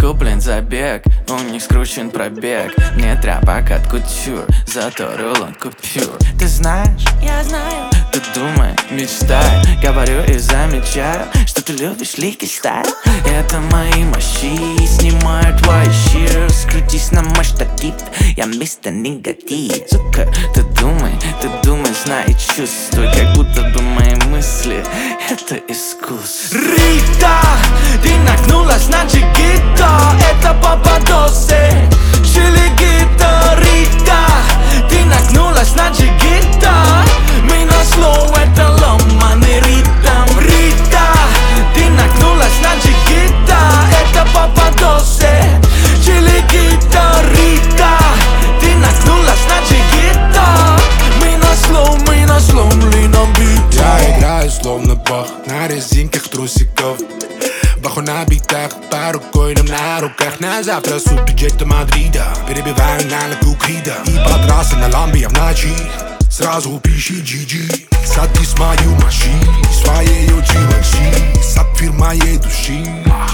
куплен забег, у них скручен пробег. Мне тряпок от кутюр, зато рулон купюр. Ты знаешь, Я знаю, ты думай, мечтай. Говорю и замечаю, что ты любишь легкий стайл. Это мои мощи, снимаю твои щи. Скрутись на мой штатив, я мистер негатив. Сука, ты думай, знай и чувствуй, как будто бы мои мысли — это искусство. Рита, ты нагнулась на джигито, это Пападосы, Чилигито. Рита, ты нагнулась на джигито, мы на слоу, это ломаный ритм. Рита, ты нагнулась на джигито, это Пападосы, Чилигито. Рита, ты нагнулась на джигито, мы на сломленном бите. Я играю словно бог на резинках трусиков, баху на битах, по рукойным на руках. На завтра суперджет до Мадрида, перебиваю на легу Крида. И по трассе на ламбе я в ночи, сразу пиши GG. Садись в мою машину, своей Givenchy, сапфир моей души.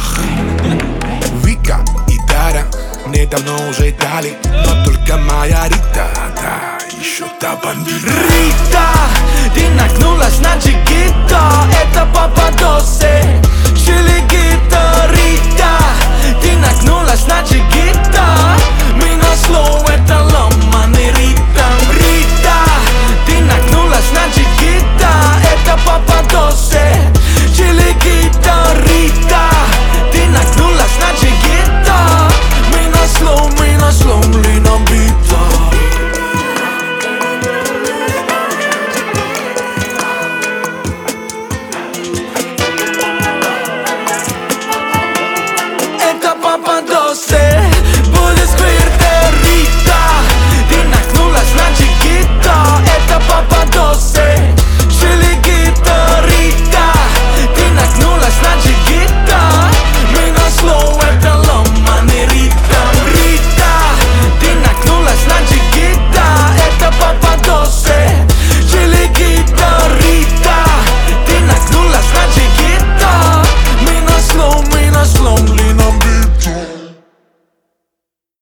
Вика и Дара мне давно уже дали, но только моя Рита, да, еще та бандита. Рита, ты нагнулась